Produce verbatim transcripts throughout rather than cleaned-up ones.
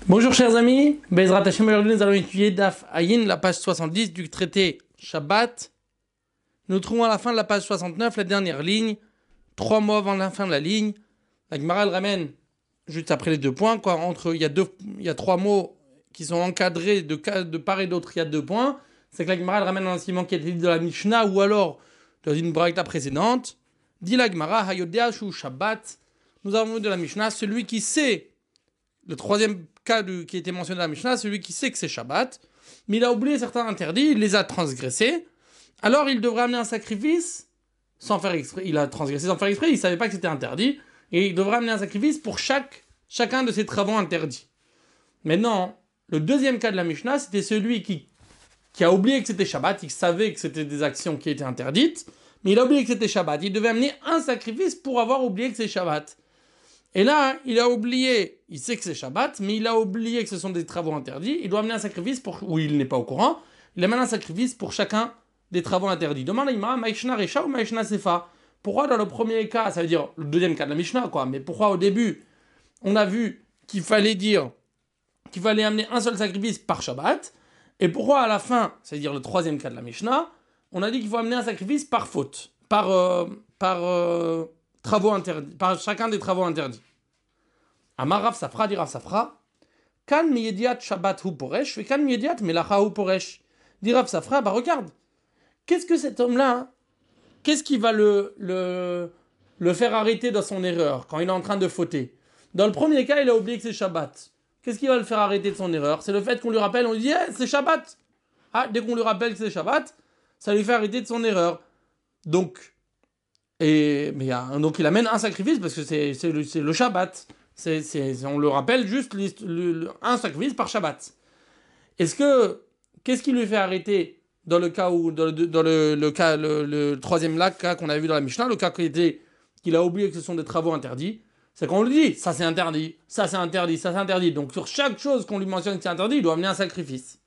Bonjour chers amis, Bezrat Hashem, aujourd'hui nous allons étudier Daf Ayin, la page soixante-dix du traité Shabbat. Nous trouvons à la fin de la page soixante-neuf la dernière ligne, trois mots avant la fin de la ligne. La Gemara elle ramène juste après les deux points, quoi. Entre, il y a deux, il y a trois mots qui sont encadrés de, de part et d'autre, il y a deux points. C'est que la Gemara elle ramène un enseignement qui a été dit de la Mishnah ou alors dans une braïta précédente. Dit la Gemara, Hayodea Shu Shabbat. Nous avons vu de la Mishnah, celui qui sait, le troisième cas du, qui était mentionné dans la Mishnah, celui qui sait que c'est Shabbat, mais il a oublié certains interdits, il les a transgressés, alors il devrait amener un sacrifice sans faire exprès. Il a transgressé sans faire exprès, il ne savait pas que c'était interdit, et il devrait amener un sacrifice pour chaque, chacun de ses travaux interdits. Maintenant, le deuxième cas de la Mishnah, c'était celui qui, qui a oublié que c'était Shabbat, il savait que c'était des actions qui étaient interdites, mais il a oublié que c'était Shabbat. Il devait amener un sacrifice pour avoir oublié que c'est Shabbat. Et là, il a oublié, il sait que c'est Shabbat, mais il a oublié que ce sont des travaux interdits. Il doit amener un sacrifice pour, ou il n'est pas au courant, il amène un sacrifice pour chacun des travaux interdits. Demande à l'Imam, Maïshna Recha ou Maïshna Sefa. Pourquoi dans le premier cas, ça veut dire le deuxième cas de la Mishnah, quoi, mais pourquoi au début, on a vu qu'il fallait dire, qu'il fallait amener un seul sacrifice par Shabbat, et pourquoi à la fin, c'est-à-dire le troisième cas de la Mishnah, on a dit qu'il faut amener un sacrifice par faute, par, euh, par euh, travaux interdits, par chacun des travaux interdits. Amar Rav Safra, dit Rav Safra, Kan miyediat Shabbat hu poresh, et kan miyediat melacha hu poresh. Dit Rav Safra, bah regarde, qu'est-ce que cet homme-là, qu'est-ce qui va le, le, le faire arrêter dans son erreur, quand il est en train de fauter? Dans le premier cas, il a oublié que c'est Shabbat. Qu'est-ce qui va le faire arrêter de son erreur? C'est le fait qu'on lui rappelle, on lui dit, hey, c'est Shabbat. Ah, dès qu'on lui rappelle que c'est Shabbat, ça lui fait arrêter de son erreur. Donc, et, mais, donc il amène un sacrifice, parce que c'est, c'est, le, c'est le Shabbat. C'est, c'est, on le rappelle juste le, le, le, un sacrifice par Shabbat. Est-ce que, qu'est-ce qui lui fait arrêter dans le cas où, dans le, dans le, le cas, le, le troisième là, cas qu'on a vu dans la Mishnah, le cas qui était, qu'il a oublié que ce sont des travaux interdits, c'est qu'on lui dit, ça c'est interdit, ça c'est interdit, ça c'est interdit. Donc sur chaque chose qu'on lui mentionne que c'est interdit, il doit amener un sacrifice.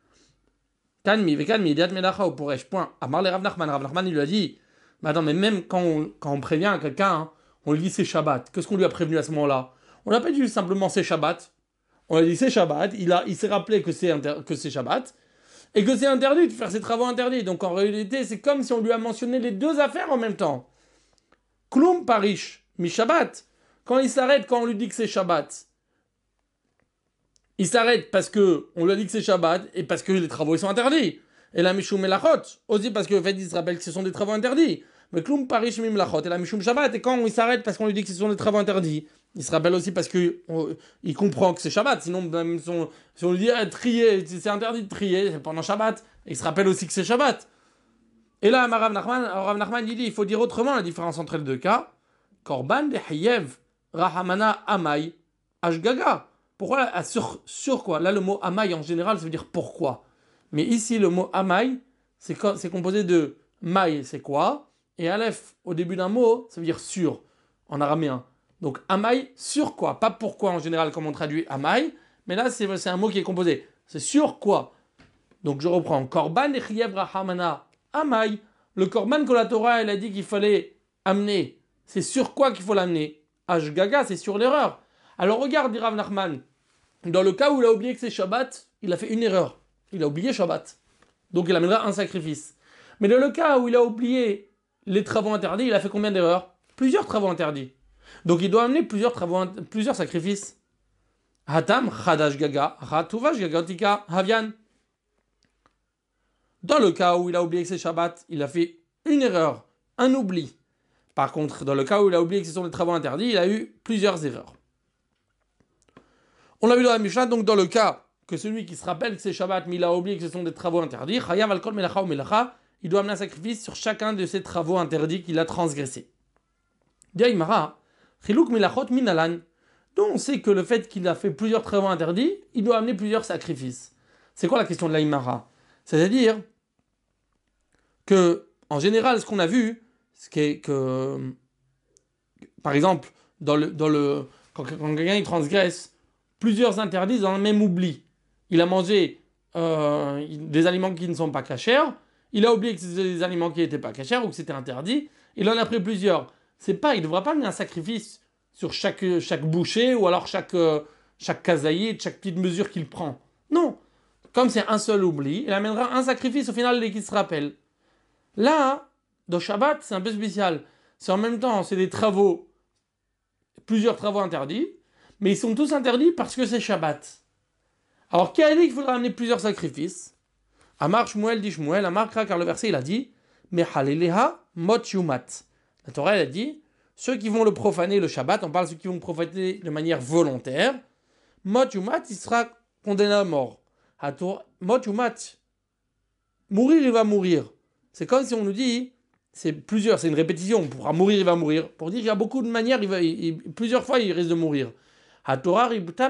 Kanmi, vekanmi, diat melacha ou poresh, point. Amar le Rav Nachman, Rav Nachman il lui a dit, mais attends, mais même quand on, quand on prévient quelqu'un, hein, on lui dit c'est Shabbat, qu'est-ce qu'on lui a prévenu à ce moment-là? On n'a pas dit simplement c'est Shabbat. On a dit c'est Shabbat. Il, a, il s'est rappelé que c'est, inter- que c'est Shabbat. Et que c'est interdit de faire ses travaux interdits. Donc en réalité, c'est comme si on lui a mentionné les deux affaires en même temps. Klum parish, mi Shabbat. Quand il s'arrête, quand on lui dit que c'est Shabbat, il s'arrête parce qu'on lui a dit que c'est Shabbat et parce que les travaux ils sont interdits. Et la Mishum Melachot, aussi parce que le fait il se rappelle que ce sont des travaux interdits. Mais Klum parish mi Melachot et la Mishum Shabbat. Et quand il s'arrête parce qu'on lui dit que ce sont des travaux interdits, il se rappelle aussi parce qu'il comprend que c'est Shabbat. Sinon, même si on, si on lui dit ah, trier, c'est interdit de trier pendant Shabbat, il se rappelle aussi que c'est Shabbat. Et là, Rav Nachman, Rav Nachman il dit il faut dire autrement la différence entre les deux cas. Korban de Hayev, Rahamana Amay, Ashgaga. Pourquoi sur, sur quoi? Là, le mot Amay en général, ça veut dire pourquoi. Mais ici, le mot Amay, c'est, c'est composé de May, c'est quoi? Et Aleph, au début d'un mot, ça veut dire sur, en araméen. Donc, Amay, sur quoi? Pas pourquoi en général, comme on traduit Amay, mais là, c'est, c'est un mot qui est composé. C'est sur quoi? Donc, je reprends. Korban et Chiev Rahamana Amay. Le Korban que la Torah, elle a dit qu'il fallait amener. C'est sur quoi qu'il faut l'amener? Ashgaga, c'est sur l'erreur. Alors, regarde, dit Rav Nachman. Dans le cas où il a oublié que c'est Shabbat, il a fait une erreur. Il a oublié Shabbat. Donc, il amènera un sacrifice. Mais dans le cas où il a oublié les travaux interdits, il a fait combien d'erreurs? Plusieurs travaux interdits. Donc il doit amener plusieurs travaux, plusieurs sacrifices. Hatam, Chadash Gaga, Hatuvash Gagatika, Havian. Dans le cas où il a oublié que c'est Shabbat, il a fait une erreur, un oubli. Par contre, dans le cas où il a oublié que ce sont des travaux interdits, il a eu plusieurs erreurs. On l'a vu dans la Mishnah, donc dans le cas que celui qui se rappelle que c'est Shabbat, mais il a oublié que ce sont des travaux interdits, Chayav Alkol Melacha ou Melacha, il doit amener un sacrifice sur chacun de ces travaux interdits qu'il a transgressés. Diaïmara, Chiluk Milachot Minalan. Donc on sait que le fait qu'il a fait plusieurs travaux interdits, il doit amener plusieurs sacrifices. C'est quoi la question de l'Aïmara? C'est-à-dire que, en général, ce qu'on a vu, c'est que, par exemple, dans le, dans le, quand, quand quelqu'un il transgresse plusieurs interdits dans le même oubli, il a mangé euh, des aliments qui ne sont pas cachers, il a oublié que c'était des aliments qui n'étaient pas cachers ou que c'était interdit, il en a pris plusieurs. C'est pas, il ne devra pas amener un sacrifice sur chaque, chaque bouchée ou alors chaque, chaque kazaïd, chaque petite mesure qu'il prend. Non. Comme c'est un seul oubli, il amènera un sacrifice au final dès qu'il se rappelle. Là, dans Shabbat, c'est un peu spécial. C'est en même temps, c'est des travaux, plusieurs travaux interdits, mais ils sont tous interdits parce que c'est Shabbat. Alors, qui a dit qu'il faudra amener plusieurs sacrifices? Amar Shmuel dit Shmuel, Amar Kra, car le verset il a dit Mechaleleha mot yumat. La Torah elle a dit ceux qui vont le profaner le Shabbat, on parle de ceux qui vont le profaner de manière volontaire, mot yumat, il sera condamné à mort. Mot yumat, mourir il va mourir. C'est comme si on nous dit, c'est plusieurs, c'est une répétition, on pourra mourir il va mourir. Pour dire qu'il y a beaucoup de manières, il va, il, plusieurs fois il risque de mourir. La Torah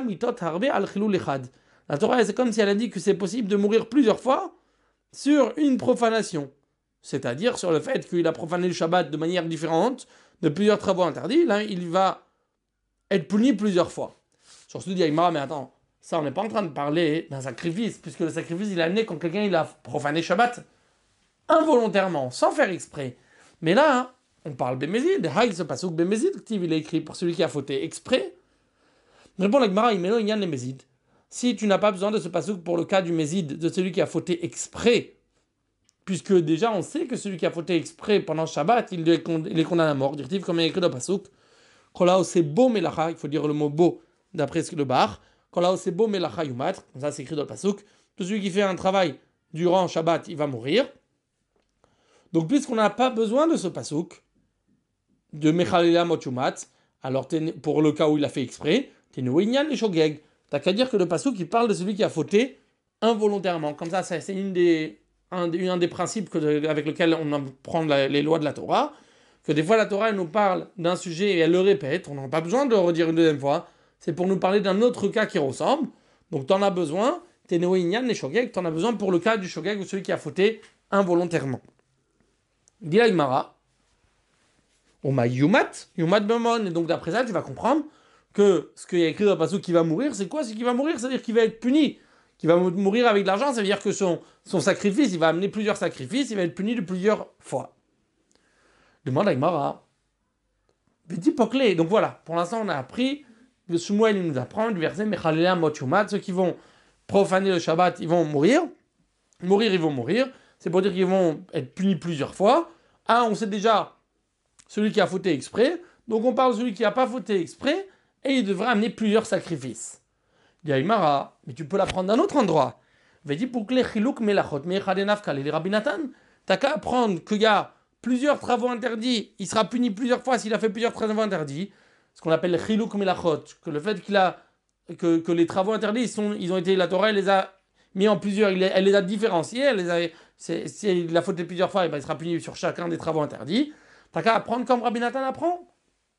c'est comme si elle a dit que c'est possible de mourir plusieurs fois sur une profanation. C'est-à-dire sur le fait qu'il a profané le Shabbat de manière différente, de plusieurs travaux interdits, là il va être puni plusieurs fois. Sur ce, dit Aïmara, mais attends, ça on n'est pas en train de parler d'un sacrifice, puisque le sacrifice il est amené quand quelqu'un il a profané Shabbat involontairement, sans faire exprès. Mais là, on parle Bémézid, Haï se passe où Bémézid, il est écrit pour celui qui a fauté exprès. Répond la Gemara, il met il y a les Mézid. Si tu n'as pas besoin de ce pasouk pour le cas du Mézid, de celui qui a fauté exprès, puisque déjà on sait que celui qui a fauté exprès pendant Shabbat, il est, con- il est condamné à mort, dire comme il est écrit dans le pasouk. Kola c'est beau melacha, il faut dire le mot beau d'après ce que le bar. Kola c'est beau melacha yumat, comme ça c'est écrit dans le pasouk. Tout celui qui fait un travail durant Shabbat, il va mourir. Donc puisqu'on n'a pas besoin de ce pasouk, de Mechalila Mochumat, alors pour le cas où il a fait exprès, Tenouinyan et Shogeg. T'as qu'à dire que le pasouk il parle de celui qui a fauté involontairement. Comme ça, c'est une des, un, un des principes que, avec lequel on apprend la, les lois de la Torah. Que des fois la Torah elle nous parle d'un sujet et elle le répète. On n'a pas besoin de le redire une deuxième fois. C'est pour nous parler d'un autre cas qui ressemble. Donc t'en as besoin. Tenouinyan et Shogeg. T'en as besoin pour le cas du Shogeg ou celui qui a fauté involontairement. Dit la Gemara, on m'a yumat, yumat bemon, et donc d'après ça, tu vas comprendre que ce qu'il y a écrit dans le passage qui va mourir, c'est quoi? C'est qu'il va mourir, c'est-à-dire qu'il va être puni, qu'il va mourir avec de l'argent, ça veut dire que son, son sacrifice, il va amener plusieurs sacrifices, il va être puni de plusieurs fois. Demande à Gemara, petit poclé, donc voilà, pour l'instant on a appris, le Shmuel il nous apprend, du verset, Mechalea mot yumat, ceux qui vont profaner le Shabbat, ils vont mourir, mourir, ils vont mourir. C'est pour dire qu'ils vont être punis plusieurs fois. Ah, on sait déjà celui qui a fauté exprès. Donc on parle de celui qui n'a pas fauté exprès. Et il devra amener plusieurs sacrifices. Il y a Imara, mais tu peux l'apprendre d'un autre endroit. Vedi pour que les chilouk melachot mechadenafka les rabbinatan. T'as qu'à apprendre qu'il y a plusieurs travaux interdits. Il sera puni plusieurs fois s'il a fait plusieurs travaux interdits. Ce qu'on appelle les chilouk melachot. Que le fait qu'il a, que, que les travaux interdits, ils, sont, ils ont été, la Torah, elle les a mis en plusieurs, elle les a différenciés, elle les a. C'est, si il a fauté plusieurs fois, et ben il sera puni sur chacun des travaux interdits. T'as qu'à apprendre comme Rabbi Nathan apprend.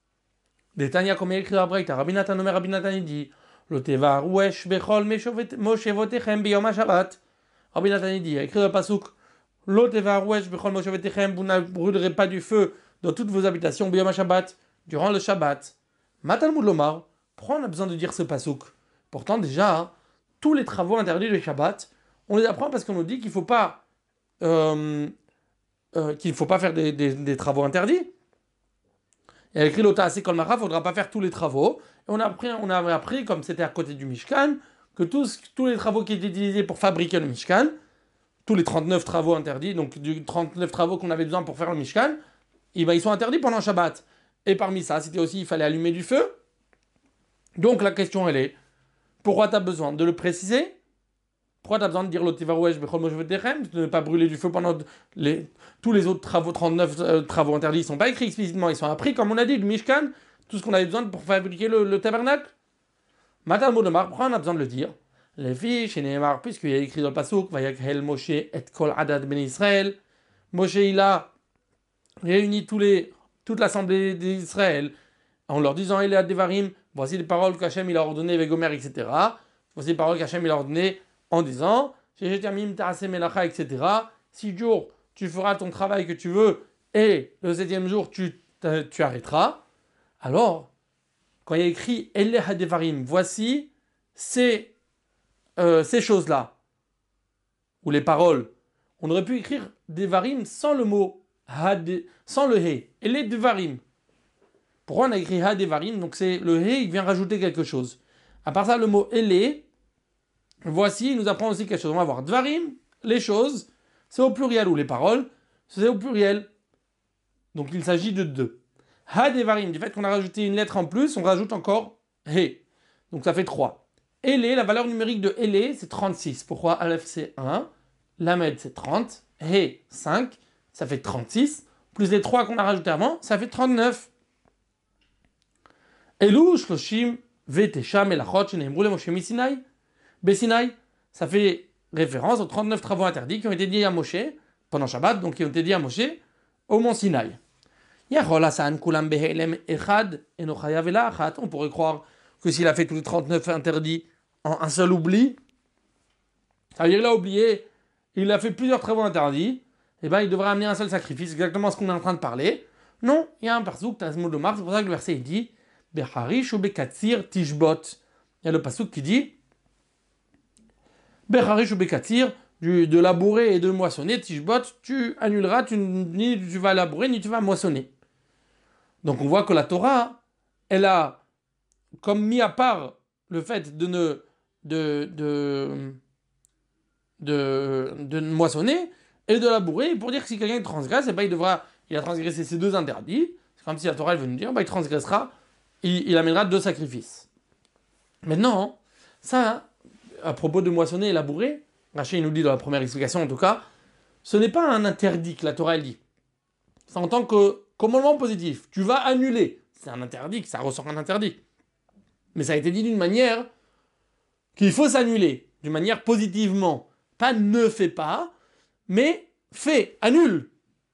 Des Tanya, comme il écrit dans la Braïta, Rabbi Nathan, nommé Rabbi Nathan, il dit L'oteva rouesh bechol moshevotechem biyom Shabbat. Rabbi Nathan, il dit, il a écrit dans le Pasuk L'oteva rouesh bechol moshevotechem, vous ne brûlerez pas du feu dans toutes vos habitations biyom Shabbat, durant le Shabbat. Matan Moudlomar, pourquoi on a besoin de dire ce Pasuk? Pourtant, déjà, hein, tous les travaux interdits du Shabbat, on les apprend parce qu'on nous dit qu'il ne faut pas. Euh, euh, qu'il ne faut pas faire des, des, des travaux interdits. Il y a écrit l'Ota assez kol mara, il ne faudra pas faire tous les travaux. Et on a appris, on a appris, comme c'était à côté du Mishkan, que tous, tous les travaux qui étaient utilisés pour fabriquer le Mishkan, tous les trente-neuf travaux interdits, donc du trente-neuf travaux qu'on avait besoin pour faire le Mishkan, eh ben, ils sont interdits pendant Shabbat. Et parmi ça, c'était aussi, il fallait allumer du feu. Donc la question, elle est, pourquoi tu as besoin de le préciser? Pourquoi tu as besoin de dire l'otivarouesh bechol moshevotechem, de ne pas brûler du feu pendant les, tous les autres travaux, trente-neuf euh, travaux interdits, ils ne sont pas écrits explicitement, ils sont appris, comme on a dit, le Mishkan, tout ce qu'on avait besoin pour fabriquer le, le tabernacle. Matal Moudemar, pourquoi on a besoin de le dire? Les filles, chez Nehemar, puisqu'il y a écrit dans le Pasuk, Vayakhel Moshe et Kol Adad Ben Israël, Moshe il a réuni tous les, toute l'assemblée d'Israël en leur disant il est à Devarim, voici les paroles qu'Hachem il a ordonnées avec Gomer, et cetera. Voici les paroles qu'Hachem il a ordonnées en disant et cetera. Six jours, tu feras ton travail que tu veux, et le septième jour, tu, tu arrêteras. Alors, quand il y a écrit Elle Hadevarim, voici ces, euh, ces choses-là, ou les paroles, on aurait pu écrire Devarim sans le mot had, sans le He. Elle Devarim. Pourquoi on a écrit Hadevarim? Donc c'est le He, il vient rajouter quelque chose. À part ça, le mot Elé, voici, il nous apprend aussi quelque chose. On va voir Dvarim, les choses, c'est au pluriel, ou les paroles, c'est au pluriel. Donc il s'agit de deux. Ha-devarim, du fait qu'on a rajouté une lettre en plus, on rajoute encore He. Donc ça fait trois. Elé, la valeur numérique de Elé, c'est trente-six. Pourquoi Aleph c'est un, Lamed c'est trente, He cinq, ça fait trente-six. Plus les trois qu'on a rajoutés avant, ça fait trente-neuf. Elou, Shloshim, Vetesha, Melachot, Sheneimrou, le Moshe Misinaï, Besinaï. Ça fait référence aux trente-neuf travaux interdits qui ont été dit à Moshe pendant Shabbat, donc qui ont été dit à Moshe au mont Sinaï. On pourrait croire que s'il a fait tous les trente-neuf interdits en un seul oubli, ça veut dire qu'il a oublié, il a fait plusieurs travaux interdits, et ben il devrait amener un seul sacrifice, exactement ce qu'on est en train de parler. Non, il y a un pasouk, Tazmud Lomar, c'est pour ça que le verset il dit Becharish ou Bekatsir Tishbot. Il y a le pasouk qui dit Becharish ou Bekatsir, de labourer et de moissonner, Tishbot, tu annuleras, tu, ni tu vas labourer, ni tu vas moissonner. Donc on voit que la Torah, elle a comme mis à part le fait de ne de, de, de, de moissonner et de labourer pour dire que si quelqu'un transgresse, eh ben il devra il a transgressé ces deux interdits. C'est comme si la Torah elle veut nous dire, ben il transgressera, il, il amènera deux sacrifices. Maintenant, ça, à propos de moissonner et labourer, Rachid nous dit dans la première explication en tout cas, ce n'est pas un interdit que la Torah elle dit. C'est en tant que commandement positif. Tu vas annuler. C'est un interdit, que ça ressort un interdit. Mais ça a été dit d'une manière qu'il faut s'annuler. D'une manière positivement. Pas ne fais pas, mais fais, annule.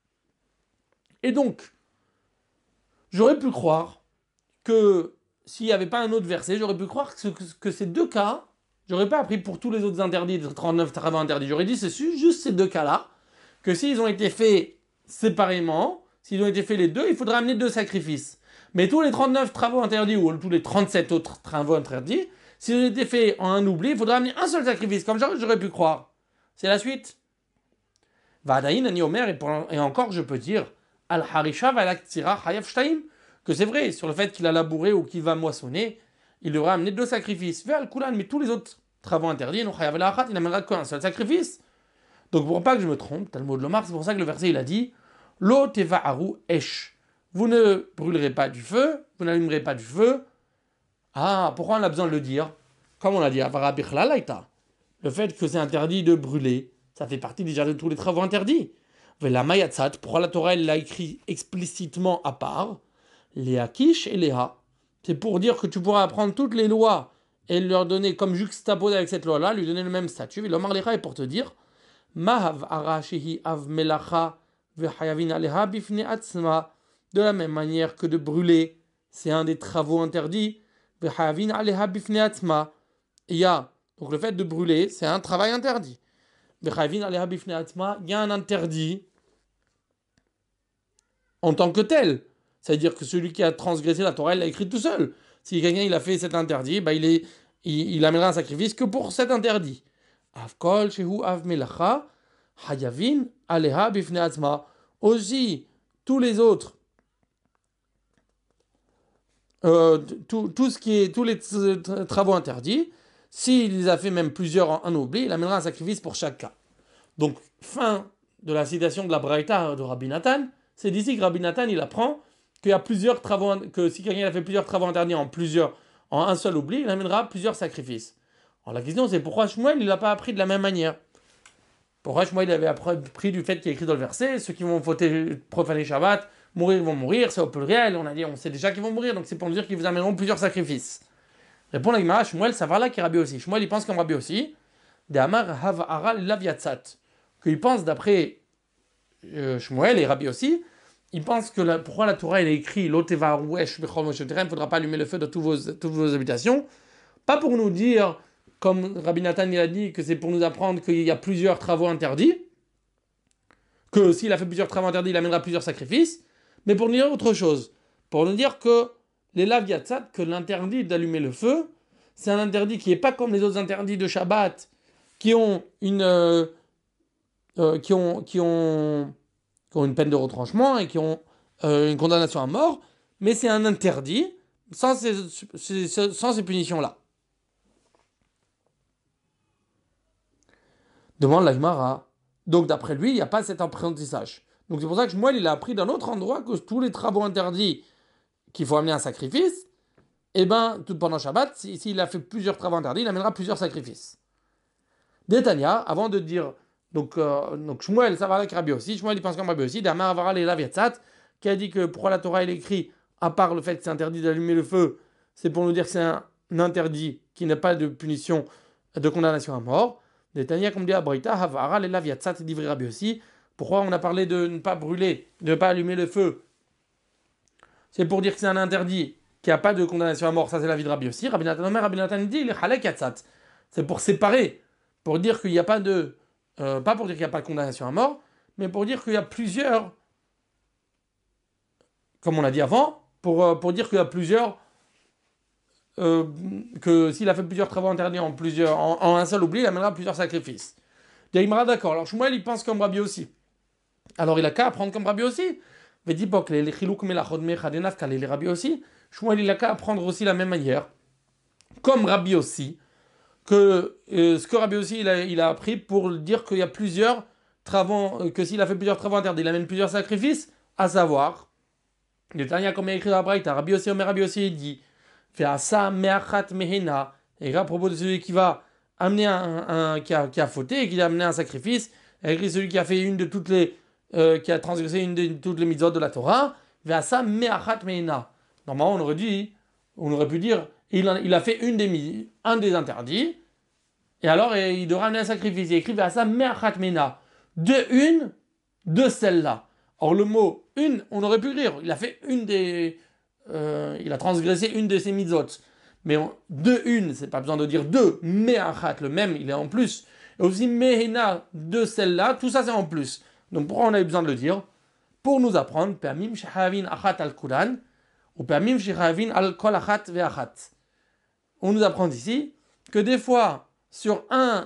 Et donc, j'aurais pu croire que s'il n'y avait pas un autre verset, j'aurais pu croire que, que, que ces deux cas, j'aurais pas appris pour tous les autres interdits, trente-neuf travaux interdits. J'aurais dit c'est juste ces deux cas-là, que s'ils ont été faits séparément, s'ils ont été faits les deux, il faudra amener deux sacrifices. Mais tous les trente-neuf travaux interdits ou tous les trente-sept autres travaux interdits, s'ils ont été faits en un oubli, il faudra amener un seul sacrifice, comme j'aurais pu croire. C'est la suite. Vadaïn, Ani Omer, et encore je peux dire, Al-Harisha Valaktira Hayav Shtaim, que c'est vrai, sur le fait qu'il a labouré ou qu'il va moissonner, il devra amener deux sacrifices. Ve Al-Kulan, mais tous les autres travaux interdits, non Hayav Elachat, il n'amènera qu'un seul sacrifice. Donc pour pas que je me trompe, Talmud Lomar, c'est pour ça que le verset il a dit Lo teva'aru esh. Vous ne brûlerez pas du feu, vous n'allumerez pas du feu. Ah, pourquoi on a besoin de le dire? Comme on l'a dit, Avara Bichla Laïta. Le fait que c'est interdit de brûler, ça fait partie déjà de tous les travaux interdits. Vela Mayatzat, pourquoi la Torah elle l'a écrit explicitement à part? Léa Kish et Léa. C'est pour dire que tu pourras apprendre toutes les lois et leur donner comme juxtaposé avec cette loi-là, lui donner le même statut. Et l'Omar Lécha est pour te dire Mahav Arashihi Av Melacha Vehayavin Aleha Bifne Atzma. De la même manière que de brûler, c'est un des travaux interdits. Vehayavin Aleha Bifne Atzma. Il y a, donc le fait de brûler, c'est un travail interdit. Vehayavin Aleha Bifne Atzma, il y a un interdit en tant que tel. C'est-à-dire que celui qui a transgressé la Torah, il l'a écrit tout seul. Si quelqu'un il a fait cet interdit, bah, il, est, il, il amènera un sacrifice que pour cet interdit. Avkol shehu av melacha hayavin aleha bifne atzma. Aussi, tous les autres, euh, tout, tout ce qui est, tous les travaux interdits, s'il les a fait même plusieurs en un oubli, il amènera un sacrifice pour chaque cas. Donc, fin de la citation de la Braïta de Rabbi Nathan, c'est d'ici que Rabbi Nathan il apprend qu'il y a plusieurs travaux, que si quelqu'un a fait plusieurs travaux interdits en plusieurs, en un seul oubli, il amènera plusieurs sacrifices. Alors la question c'est pourquoi Shmuel il l'a pas appris de la même manière. Pourquoi Shmuel il avait appris du fait qu'il est écrit dans le verset, ceux qui vont fauter, profaner Shabbat, mourir vont mourir, c'est au pluriel, on a dit on sait déjà qu'ils vont mourir, donc c'est pour nous dire qu'ils vous amèneront plusieurs sacrifices. Répond la Gemara, Shmuel ça va là qui est Rabbi aussi. Shmuel il pense comme Rabbi aussi, de Amar Hav Aral Laviatzat, qu'il pense d'après euh, Shmuel et Rabbi aussi, il pense que la, pourquoi la Torah elle est écrit l'oteva wesh bechol moshe terem, il ne faudra pas allumer le feu de tous vos, toutes vos habitations, pas pour nous dire comme Rabbi Nathan il a dit que c'est pour nous apprendre qu'il y a plusieurs travaux interdits, que s'il a fait plusieurs travaux interdits, il amènera plusieurs sacrifices, mais pour nous dire autre chose, pour nous dire que les lav yatzat, que l'interdit d'allumer le feu, c'est un interdit qui n'est pas comme les autres interdits de Shabbat, qui ont une, euh, euh, qui ont, qui ont, qui ont une peine de retranchement et qui ont euh, une condamnation à mort, mais c'est un interdit sans ces, ces, sans ces punitions-là. Demande la Gemara. Donc d'après lui, il n'y a pas cet apprentissage. Donc c'est pour ça que Shmuel, il a appris d'un autre endroit que tous les travaux interdits qu'il faut amener un sacrifice, et ben tout pendant Shabbat, s'il si, a fait plusieurs travaux interdits, il amènera plusieurs sacrifices. Détania, avant de dire, donc, euh, donc Shmuel, ça va avec Rabbi aussi, Shmuel il pense comme Rabbi aussi, d'Amar Avaral et Laviatzat, qui a dit que pourquoi la Torah il écrit, à part le fait que c'est interdit d'allumer le feu, c'est pour nous dire que c'est un, un interdit qui n'a pas de punition, de condamnation à mort. Détania, comme dit Abraïta, Avaral et Laviatzat, dit Rabbi aussi. Pourquoi on a parlé de ne pas brûler, de ne pas allumer le feu? C'est pour dire que c'est un interdit qui n'a pas de condamnation à mort, ça c'est l'avis de Rabbi aussi. Rabbi Nathan Omer, Rabbi Nathan dit, les Chalek Yatzat. C'est pour séparer, pour dire qu'il n'y a pas de. Euh, pas pour dire qu'il n'y a pas de condamnation à mort, mais pour dire qu'il y a plusieurs. Comme on l'a dit avant, pour, euh, pour dire qu'il y a plusieurs. Euh, que s'il a fait plusieurs travaux interdits en, plusieurs, en, en un seul oubli, il amènera plusieurs sacrifices. Daïmara, d'accord. Alors Shmuel, il pense comme Rabbi aussi. Alors il a qu'à apprendre comme Rabbi aussi. Vedipok, les chilouk melachod mechadenaf, kal les Rabbi aussi. Shmuel, il a qu'à apprendre aussi la même manière, comme Rabbi aussi, que euh, ce que Rabbi aussi il a, il a appris pour dire qu'il y a plusieurs travaux, euh, que s'il a fait plusieurs travaux interdits, il amène plusieurs sacrifices, à savoir, le Tanya comme il a écrit dans la Braïta, Rabbi aussi, Omer Rabbi aussi, il dit, fait asa me'achat mehena, et à propos de celui qui va amener un, un, un qui, a, qui a fauté et qui a amené un sacrifice, il a écrit celui qui a fait une de toutes les, euh, qui a transgressé une de toutes les mitzvot de la Torah, fait asa me'achat mehena. Normalement, on aurait dit, on aurait pu dire, il a, il a fait une des, un des interdits, et alors et il devra amener un sacrifice. Il écrit à ça, me'achat mena, de une, de celle-là. Or le mot une, on aurait pu dire, il a fait une des, euh, il a transgressé une de ses mitzvot. Mais on, de une, c'est pas besoin de dire deux, me'achat, le même, il est en plus. Et aussi mehena, de celle-là, tout ça c'est en plus. Donc pourquoi on avait besoin de le dire? Pour nous apprendre, permim shehavin achat al kulan, ou permim shehavin al kol achat ve'achat. On nous apprend ici que des fois, sur un,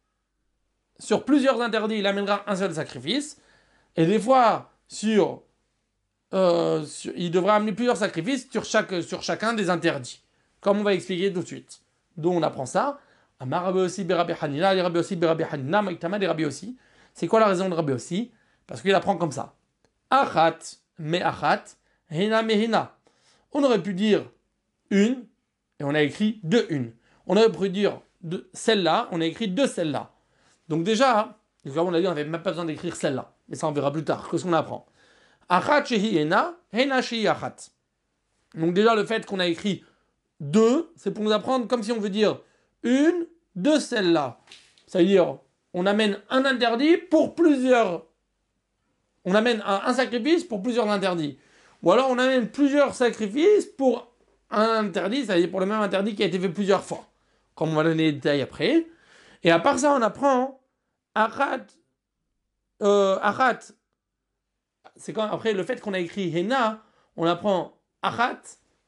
sur plusieurs interdits, il amènera un seul sacrifice, et des fois, sur, euh, sur il devra amener plusieurs sacrifices sur, chaque, sur chacun des interdits, comme on va expliquer tout de suite. D'où on apprend ça. Amar Rabbi aussi, Berabi Hanina, les Rabbi aussi, Berabi Hanina, Maïtama, les Rabbi aussi. C'est quoi la raison de Rabbi aussi? Parce qu'il apprend comme ça. Achat, me achat, hena me hena. On aurait pu dire une, et on a écrit de une. On aurait pu dire de celle-là, on a écrit de celle-là. Donc déjà, comme on a dit, on n'avait même pas besoin d'écrire celle-là. Mais ça, on verra plus tard. Qu'est-ce qu'on apprend? Achat shehi hena, hena shehi achat. Donc déjà, le fait qu'on a écrit deux, c'est pour nous apprendre comme si on veut dire une de celle-là. C'est-à-dire, on amène un interdit pour plusieurs. On amène un, un sacrifice pour plusieurs interdits. Ou alors, on amène plusieurs sacrifices pour un interdit, c'est-à-dire pour le même interdit qui a été fait plusieurs fois. Comme on va donner les détails après. Et à part ça, on apprend achat. Euh, achat. C'est quand après le fait qu'on a écrit hena, on apprend achat.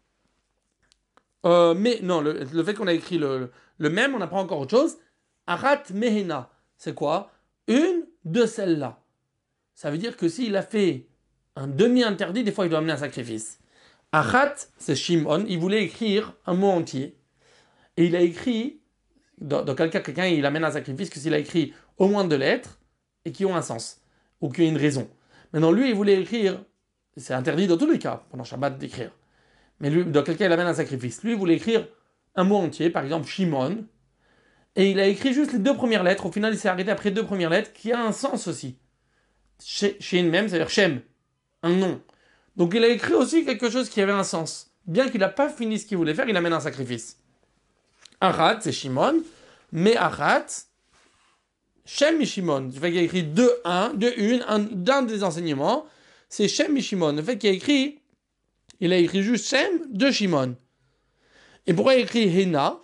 Euh, mais non, le, le fait qu'on a écrit le, le même, on apprend encore autre chose. Achat mehena. C'est quoi? Une de celles-là. Ça veut dire que s'il a fait un demi-interdit, des fois il doit amener un sacrifice. Achat, c'est Shimon, il voulait écrire un mot entier. Et il a écrit, dans, dans quel cas quelqu'un il amène un sacrifice, que s'il a écrit au moins deux lettres, et qui ont un sens, ou qui ont une raison. Maintenant, lui, il voulait écrire, c'est interdit dans tous les cas, pendant Shabbat d'écrire. Mais lui, dans quel cas il amène un sacrifice? Lui, il voulait écrire un mot entier, par exemple Shimon, et il a écrit juste les deux premières lettres, au final il s'est arrêté après deux premières lettres, qui a un sens aussi. Shin même, c'est-à-dire Shem, un nom. Donc il a écrit aussi quelque chose qui avait un sens. Bien qu'il n'a pas fini ce qu'il voulait faire, il amène un sacrifice. Achat, c'est Shimon, mais Achat, Shem Shimon. Le fait qu'il a écrit de un, de une, un, d'un des enseignements, c'est Shem Shimon. Le fait qu'il a écrit, il a écrit juste Shem de Shimon. Et pourquoi il a écrit Hena?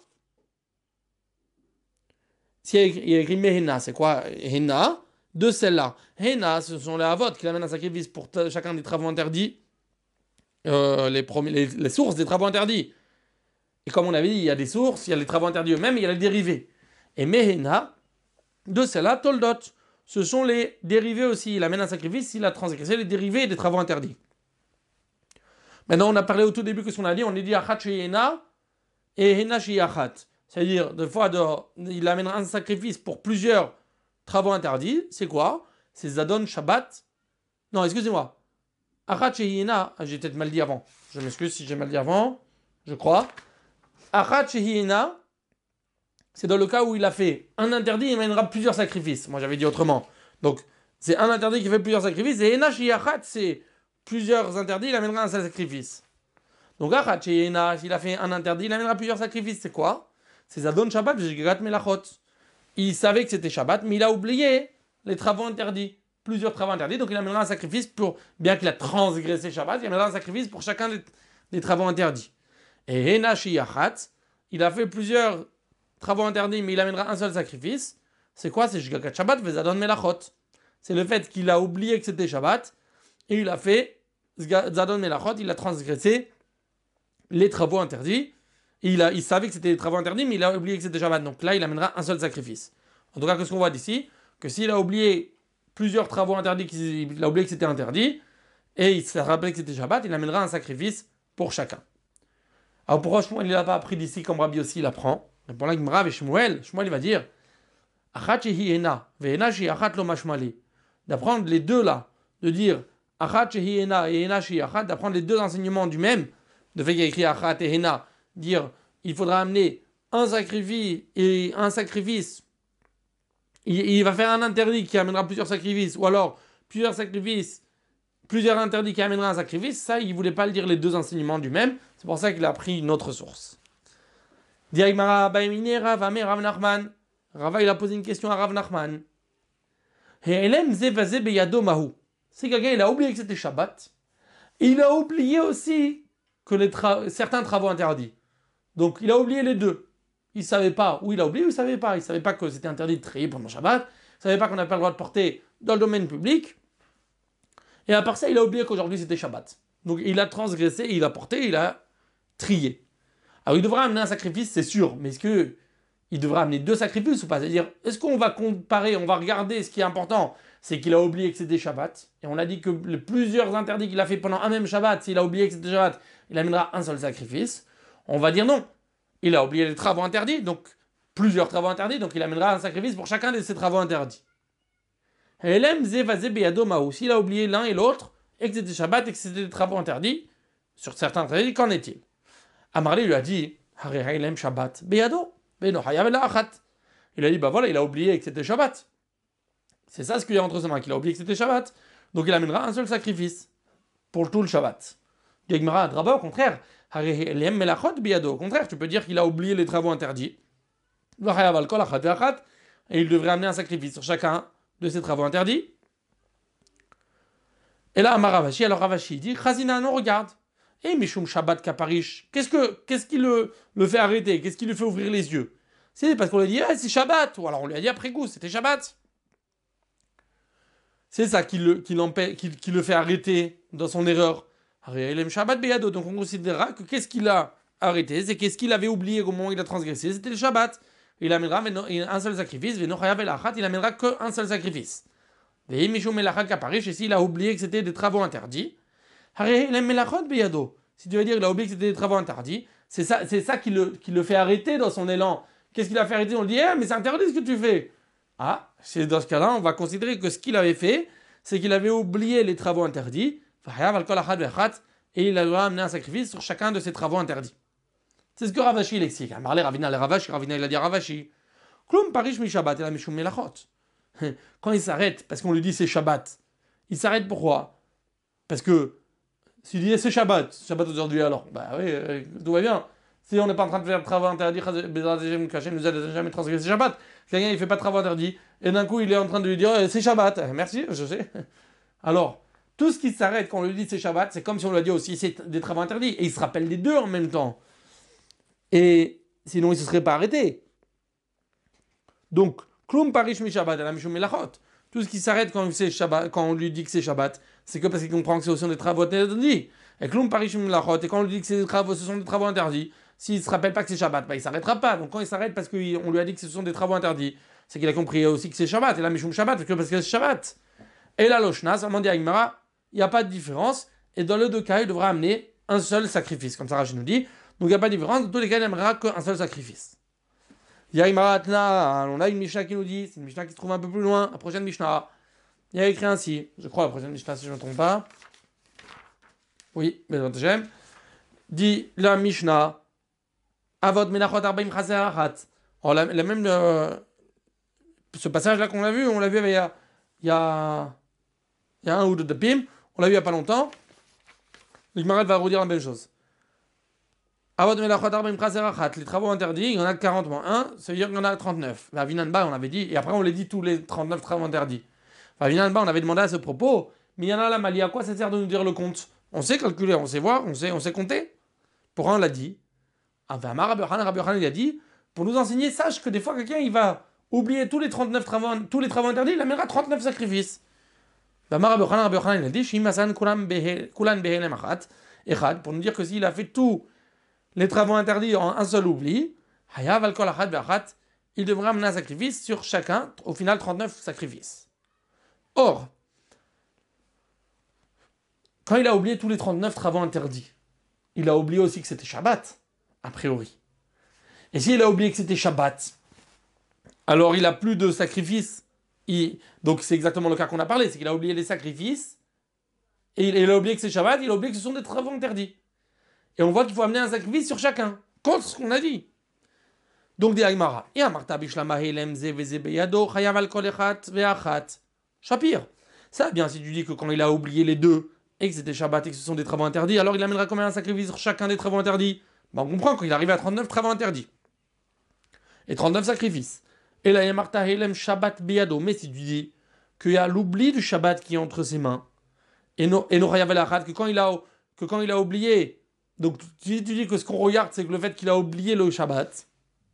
Si il a écrit, il a écrit Mehena, c'est quoi Hena? De celle-là. Hena, ce sont les avots qui amènent un sacrifice pour t- chacun des travaux interdits, euh, les, premiers, les, les sources des travaux interdits. Et comme on avait dit, il y a des sources, il y a les travaux interdits eux-mêmes, il y a les dérivés. Et Mehena, de celle-là, Toldot, ce sont les dérivés aussi. Il amène un sacrifice s'il a transgressé les dérivés des travaux interdits. Maintenant, on a parlé au tout début que ce qu'on a dit, on a dit Achat Hena et Hena Achat. C'est-à-dire, des fois, de, il amène un sacrifice pour plusieurs travaux interdits, c'est quoi? C'est Zadon Shabbat. Non, excusez-moi. Achat Shehiena, j'ai peut-être mal dit avant. Je m'excuse si j'ai mal dit avant, je crois. Achat Shehiena, c'est dans le cas où il a fait un interdit, il mènera plusieurs sacrifices. Moi j'avais dit autrement. Donc c'est un interdit qui fait plusieurs sacrifices. Et Ena Sheyachat, c'est plusieurs interdits, il amènera un seul sacrifice. Donc Achat Sheyena, s'il a fait un interdit, il amènera plusieurs sacrifices. C'est quoi? C'est Zadon Shabbat, Jigat Melachot. Il savait que c'était Shabbat, mais il a oublié les travaux interdits. Plusieurs travaux interdits, donc il amènera un sacrifice pour, bien qu'il a transgressé Shabbat, il amènera un sacrifice pour chacun des, des travaux interdits. Et Ena Sheyachat, il a fait plusieurs travaux interdits, mais il amènera un seul sacrifice. C'est quoi? C'est Shgagat Shabbat Vezadon Melachot. C'est le fait qu'il a oublié que c'était Shabbat et il a fait Zadon Melachot, il a transgressé les travaux interdits. Et il, a, il savait que c'était des travaux interdits, mais il a oublié que c'était Shabbat. Donc là, il amènera un seul sacrifice. En tout cas, qu'est-ce qu'on voit d'ici? Que s'il a oublié plusieurs travaux interdits, qu'il a oublié que c'était interdit, et il s'est rappelé que c'était Shabbat, il amènera un sacrifice pour chacun. Alors pourquoi Shmuel il n'a pas appris d'ici comme Rabbi aussi il apprend? Et pour la Gemara avec Shmuel, Shmuel il va dire d'apprendre les deux là, de dire Achat shehi ena et ena shehi achat, d'apprendre les deux enseignements du même, de fait qu'il y a écrit Achat et ena, dire il faudra amener un sacrifice et un sacrifice, il, il va faire un interdit qui amènera plusieurs sacrifices, ou alors plusieurs sacrifices, plusieurs interdits qui amènera un sacrifice, ça il voulait pas le dire les deux enseignements du même, c'est pour ça qu'il a pris une autre source. Dirigmara Baimine Rav Amer Rav Nachman. Rava il a posé une question à Rav Nachman. C'est quelqu'un, il a oublié que c'était Shabbat. Et il a oublié aussi que les tra- certains travaux interdits. Donc il a oublié les deux. Il ne savait pas, ou il a oublié ou il ne savait pas. Il ne savait pas que c'était interdit de trier pendant Shabbat. Il ne savait pas qu'on n'a pas le droit de porter dans le domaine public. Et à part ça, il a oublié qu'aujourd'hui c'était Shabbat. Donc il a transgressé, il a porté, il a trié. Alors il devra amener un sacrifice, c'est sûr, mais est-ce que il devra amener deux sacrifices ou pas? C'est-à-dire, est-ce qu'on va comparer, on va regarder ce qui est important, c'est qu'il a oublié que c'était Shabbat, et on a dit que les plusieurs interdits qu'il a fait pendant un même Shabbat, s'il a oublié que c'était Shabbat, il amènera un seul sacrifice. On va dire non, il a oublié les travaux interdits, donc plusieurs travaux interdits, donc il amènera un sacrifice pour chacun de ces travaux interdits. S'il a oublié l'un et l'autre, et que c'était Shabbat et que c'était des travaux interdits, sur certains interdits, qu'en est-il? Amarli lui a dit, Shabbat, Beyado. Il a dit, bah voilà, il a oublié que c'était Shabbat. C'est ça ce qu'il y a entre ses mains, qu'il a oublié que c'était Shabbat. Donc il amènera un seul sacrifice pour tout le Shabbat. Gegmara, Draba, au contraire, au contraire, tu peux dire qu'il a oublié les travaux interdits. Et il devrait amener un sacrifice sur chacun de ces travaux interdits. Et là, Amaravashi, alors Ravashi dit, Chazina, non, regarde. Et Mishum Shabbat Kaparish, qu'est-ce, que, qu'est-ce qui le, le fait arrêter? Qu'est-ce qui lui fait ouvrir les yeux? C'est parce qu'on lui a dit, ah, c'est Shabbat. Ou alors on lui a dit après coup, c'était Shabbat. C'est ça qui le, qui, qui, qui le fait arrêter dans son erreur. Shabbat Beyado. Donc on considérera que qu'est-ce qu'il a arrêté? C'est qu'est-ce qu'il avait oublié au moment où il a transgressé? C'était le Shabbat. Il amènera un seul sacrifice. Il amènera qu'un seul sacrifice. Et Mishum Melachat Kaparish, et s'il a oublié que c'était des travaux interdits. Si tu veux dire qu'il a oublié que c'était des travaux interdits, c'est ça, c'est ça qui, le, qui le fait arrêter dans son élan. Qu'est-ce qu'il a fait arrêter? On lui dit, eh, mais c'est interdit ce que tu fais. Ah, c'est dans ce cas-là, on va considérer que ce qu'il avait fait, c'est qu'il avait oublié les travaux interdits, et il a amené un sacrifice sur chacun de ces travaux interdits. C'est ce que Ravashi l'explique. Marlé Ravina le Ravashi, Ravina il a dit Ravashi. Klum parish mi Shabbat et la mishum melachot. Quand il s'arrête, parce qu'on lui dit c'est Shabbat, il s'arrête pourquoi? Parce que s'il dit c'est Shabbat, Shabbat aujourd'hui alors, bah oui, euh, tout va bien. Si on n'est pas en train de faire de travaux interdits, nous aide jamais transgresser Shabbat. Quelqu'un il fait pas de travaux interdits, et d'un coup il est en train de lui dire c'est Shabbat. Merci, je sais. Alors, tout ce qui s'arrête quand on lui dit c'est Shabbat, c'est comme si on lui a dit aussi c'est des travaux interdits, et il se rappelle les deux en même temps. Et sinon il ne se serait pas arrêté. Donc, Klum parish mi Shabbat, la mishum melachot. Tout ce qui s'arrête quand, Shabbat, quand on lui dit que c'est Shabbat, c'est que parce qu'il comprend que ce sont des travaux interdits. Et Klum parish mi melachot, et quand on lui dit que des travaux, ce sont des travaux interdits, s'il ne se rappelle pas que c'est Shabbat, bah, il ne s'arrêtera pas. Donc quand il s'arrête parce qu'on lui a dit que ce sont des travaux interdits, c'est qu'il a compris aussi que c'est Shabbat. Et là, mishum Shabbat, parce que c'est Shabbat. Et là, l'Oshna, ça m'a dit à Agmara, il n'y a pas de différence. Et dans les deux cas, il devra amener un seul sacrifice, comme ça Rachid nous dit. Donc il n'y a pas de différence. Dans tous les cas, il n'aimera qu'un seul sacrifice. Yaïmaratna, on a une Mishnah qui nous dit, c'est une Mishnah qui se trouve un peu plus loin, la prochaine Mishnah. Il y a écrit ainsi, je crois la prochaine Mishnah si je ne me trompe pas. Oui, mais j'aime. Dit la Mishnah, Avot Menachot Arbaim Chaser Achat. Alors, la, la même, euh, ce passage-là qu'on a vu, on l'a vu il y a, il y a, il y a un ou deux de Pim, on l'a vu il n'y a pas longtemps. L'Igmarat va redire la même chose. Avot Menachot Arbaim Chaser Achat. Les travaux interdits, il y en a quarante moins un, ça veut dire qu'il y en a trente-neuf. La Vinanba, on avait dit, et après on les dit tous les trente-neuf travaux interdits. La Vinanba, on avait demandé à ce propos, mais il y en a là, Mali, à quoi ça sert de nous dire le compte? On sait calculer, on sait voir, on sait, on sait compter. Pour un, on l'a dit. Amar Rabbi Yochanan, Rabbi Yochanan, il a dit, pour nous enseigner, sache que des fois, quelqu'un, il va oublier tous les trente-neuf travaux, tous les travaux interdits, il amènera trente-neuf sacrifices. Amar Rabbi Yochanan, Rabbi Yochanan, il a dit, Shimasan kulan behelem achat, echad, pour nous dire que s'il a fait tous les travaux interdits en un seul oubli, hayav al kol achat be'achat, il devra amener un sacrifice sur chacun, au final trente-neuf sacrifices. Or, quand il a oublié tous les trente-neuf travaux interdits, il a oublié aussi que c'était Shabbat, a priori. Et s'il a oublié que c'était Shabbat, alors il a plus de sacrifices. Il... Donc c'est exactement le cas qu'on a parlé, c'est qu'il a oublié les sacrifices, et il a oublié que c'est Shabbat, il a oublié que ce sont des travaux interdits. Et on voit qu'il faut amener un sacrifice sur chacun, contre ce qu'on a dit. Donc, des Aïmara. Et Amarta Bishlama Helem Ze Veze Beyado, Chayav al Kol Echat Ve'achat. Shapir. Ça, bien, si tu dis que quand il a oublié les deux, et que c'était Shabbat et que ce sont des travaux interdits, alors il amènera combien un sacrifice sur chacun des travaux interdits? Ben, on comprend qu'il arrive à trente-neuf travaux interdits. Et trente-neuf sacrifices. Et là, Yamarta Helem Shabbat Beyado. Mais si tu dis qu'il y a l'oubli du Shabbat qui est entre ses mains, et no Chayav al Achat, que quand il a, que quand il a oublié, donc tu, tu dis que ce qu'on regarde, c'est que le fait qu'il a oublié le Shabbat,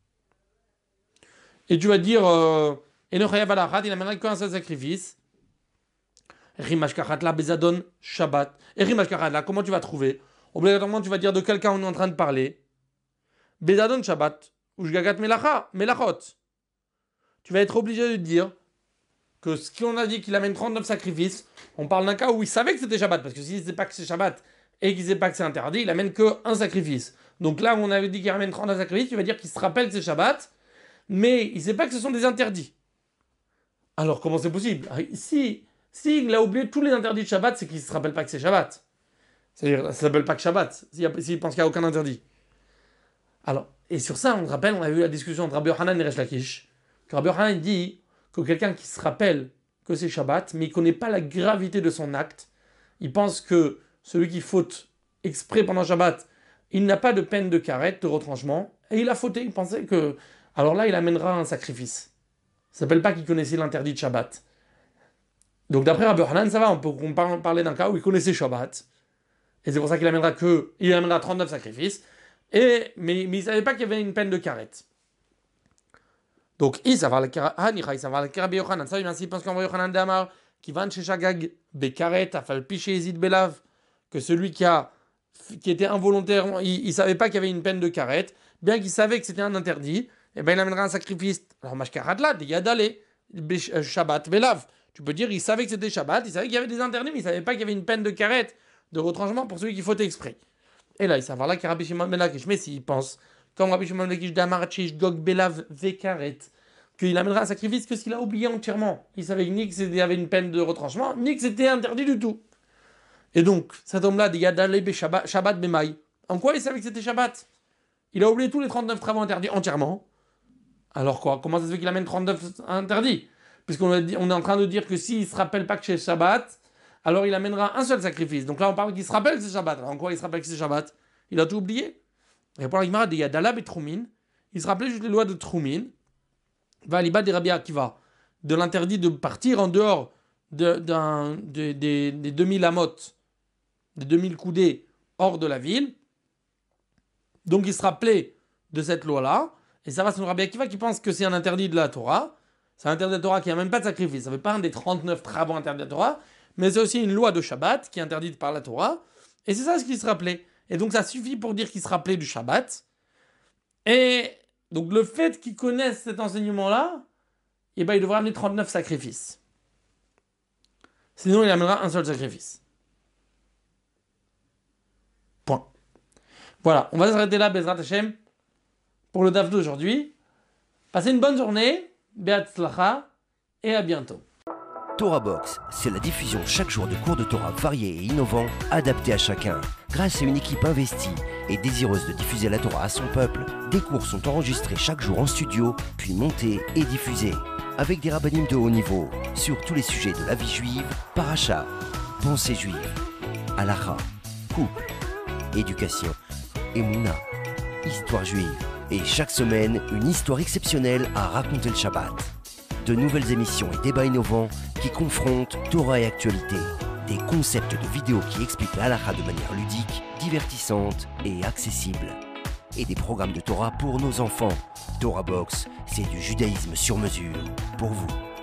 et tu vas dire, euh, et no Chayav al Achat, il amènera qu'un seul sacrifice. Rimash Kachatla Bezadon Shabbat. Et Rimash Kachatla, comment tu vas trouver? Obligatoirement, tu vas dire de quel cas on est en train de parler. Bezadon Shabbat. Ou Shgagat Melacha, Melachot. Tu vas être obligé de dire que ce qu'on a dit qu'il amène trente-neuf sacrifices, on parle d'un cas où il savait que c'était Shabbat. Parce que s'il ne sait pas que c'est Shabbat et qu'il ne sait pas que c'est interdit, il amène qu'un sacrifice. Donc là où on avait dit qu'il amène trente-neuf sacrifices, tu vas dire qu'il se rappelle que c'est Shabbat, mais il ne sait pas que ce sont des interdits. Alors comment c'est possible? Si. S'il a oublié tous les interdits de Shabbat, c'est qu'il ne se rappelle pas que c'est Shabbat. C'est-à-dire, ça ne s'appelle pas que Shabbat, s'il pense qu'il n'y a aucun interdit. Alors, et sur ça, on se rappelle, on a eu la discussion entre Rabbi Yochanan et Resh Lakish, que Rabbi Yochanan dit que quelqu'un qui se rappelle que c'est Shabbat, mais il ne connaît pas la gravité de son acte, il pense que celui qui faute exprès pendant Shabbat, il n'a pas de peine de carette, de retranchement, et il a fauté, il pensait que... Alors là, il amènera un sacrifice. Ça ne s'appelle pas qu'il connaissait l'interdit de Shabbat. Donc d'après Rabbi Yochanan, ça va, on peut parler d'un cas où il connaissait Shabbat, et c'est pour ça qu'il amènera que, il amènera trente-neuf sacrifices, et, mais, mais il ne savait pas qu'il y avait une peine de carette. Donc, il savait le il savait le Rabbi Yochanan, ça, il pense qu'en Rabbi Yochanan d'Amar, qui va chez Shagag, Bekaret, Afal Piché Ezid Belav, que celui qui a, qui était involontaire, il ne savait pas qu'il y avait une peine de carette, bien qu'il savait que c'était un interdit, et bien il amènera un sacrifice. Alors, Mashkarat là, des Yadale, Shabbat Belav. Tu peux dire, il savait que c'était Shabbat, il savait qu'il y avait des interdits, mais il ne savait pas qu'il y avait une peine de carette, de retranchement pour celui qui fautait exprès. Et là, il savait là qu'il y a Rabbi Shimon ben Lakish. Mais s'il pense, comme Rabbi Shimon ben Lakish d'Amarchish, Gog Belav Vekaret, qu'il amènera un sacrifice que s'il a oublié entièrement. Il savait ni qu'il y avait une peine de retranchement, ni que c'était interdit du tout. Et donc, cet homme-là, dit Yadale be Shabbat Bemaï. En quoi il savait que c'était Shabbat? Il a oublié tous les trente-neuf travaux interdits entièrement. Alors quoi? Comment ça se fait qu'il amène trente-neuf interdits? Puisqu'on on est en train de dire que s'il ne se rappelle pas que c'est Shabbat, alors il amènera un seul sacrifice. Donc là, on parle qu'il se rappelle que c'est Shabbat. Alors en quoi il se rappelle que c'est Shabbat? Il a tout oublié. Et pour l'Igmara, il y a Dalab et Troumin. Il se rappelait juste les lois de Troumin. Valiba des Rabbi Akiva, de l'interdit de partir en dehors de, de, de, de, des deux mille amotes, des deux mille coudées hors de la ville. Donc il se rappelait de cette loi-là. Et ça va, c'est un Rabbi Akiva qui pense que c'est un interdit de la Torah. C'est un interdit de la Torah qui n'a même pas de sacrifice. Ça ne fait pas un des trente-neuf travaux interdits de la Torah, mais c'est aussi une loi de Shabbat qui est interdite par la Torah. Et c'est ça ce qu'il se rappelait. Et donc ça suffit pour dire qu'il se rappelait du Shabbat. Et donc le fait qu'il connaisse cet enseignement-là, eh ben, il devra amener trente-neuf sacrifices. Sinon, il amènera un seul sacrifice. Point. Voilà, on va s'arrêter là, Bezrat Hashem, pour le daf d'aujourd'hui. Passez une bonne journée, Be'atzlacha, et à bientôt. Torah Box, c'est la diffusion chaque jour de cours de Torah variés et innovants, adaptés à chacun. Grâce à une équipe investie et désireuse de diffuser la Torah à son peuple, des cours sont enregistrés chaque jour en studio, puis montés et diffusés. Avec des rabbinim de haut niveau, sur tous les sujets de la vie juive, paracha, pensée juive, halakha, couple, éducation, émouna, histoire juive. Et chaque semaine, une histoire exceptionnelle à raconter le Shabbat. De nouvelles émissions et débats innovants qui confrontent Torah et actualité. Des concepts de vidéos qui expliquent la halakha de manière ludique, divertissante et accessible. Et des programmes de Torah pour nos enfants. Torah Box, c'est du judaïsme sur mesure pour vous.